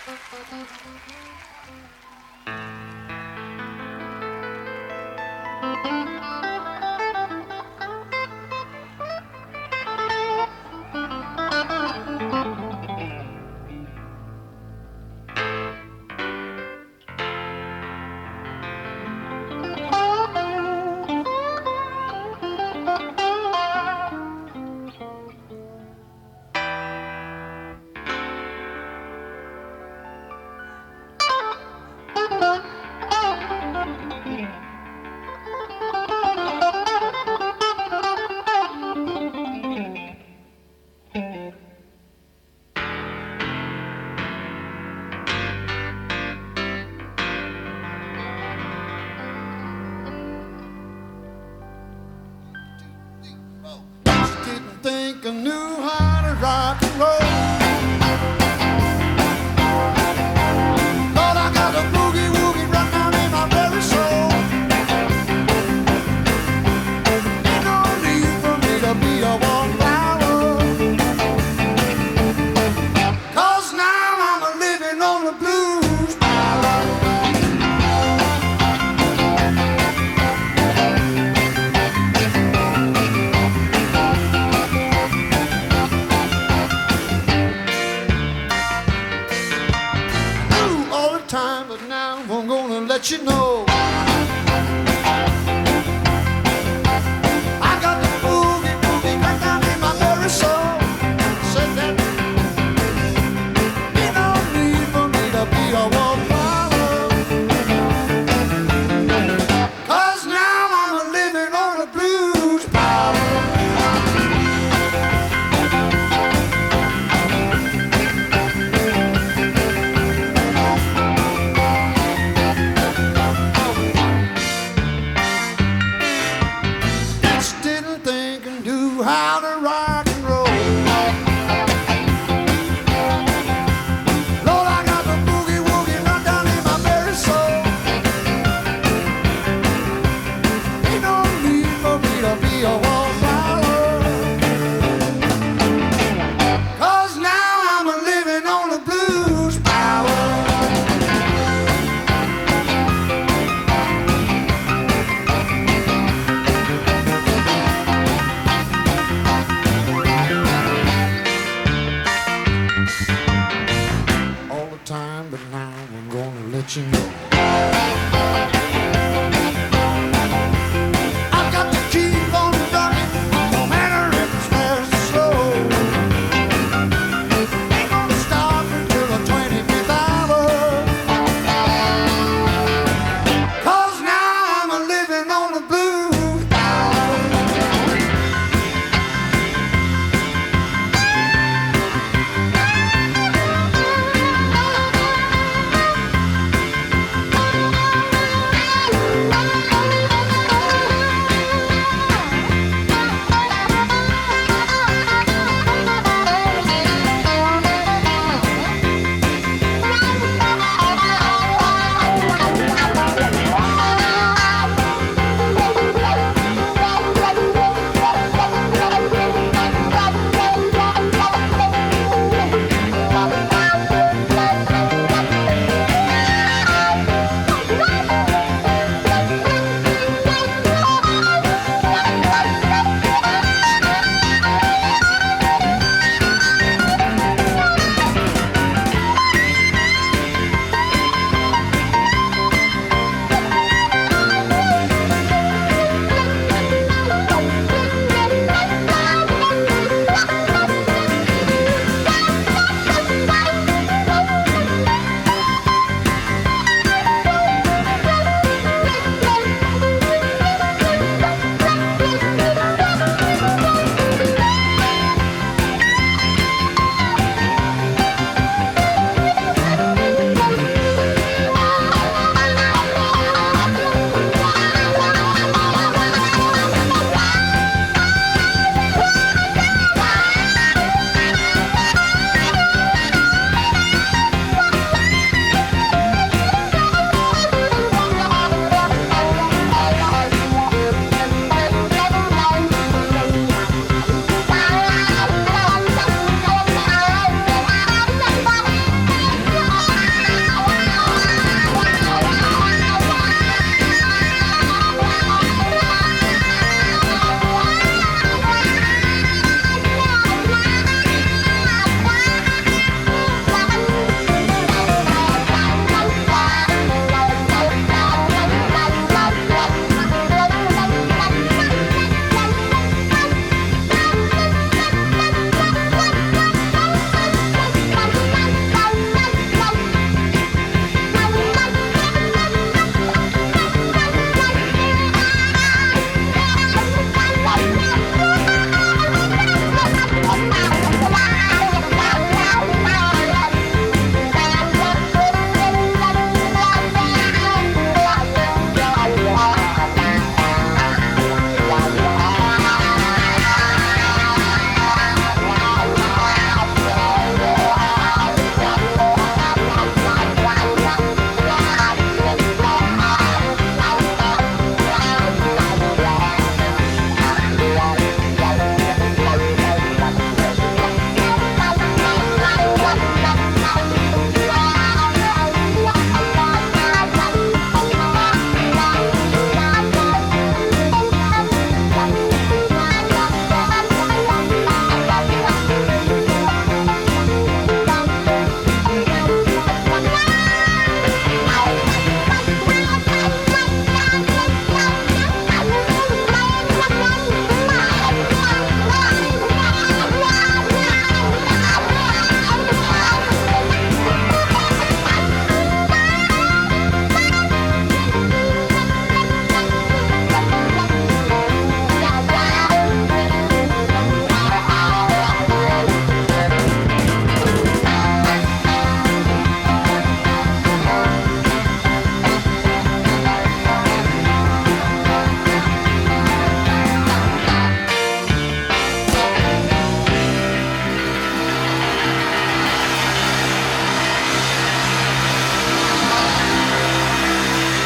Think I knew how to rock and roll. Lord, I got a boogie woogie right down in my very soul. Ain't no need for me to be a wallflower, 'cause now I'm a living on the blues power. Time, but now I'm gonna let you know I got the boogie boogie right down in my very soul. Said that ain't no need for me to be a wallflower, 'cause now I'm a living on the blues power. How to rock and roll. Lord, I got the boogie woogie right down in my very soul. Ain't no need for me to be a wallflower, 'cause now I'm a living on the blues power. Time, but now I'm gonna let you know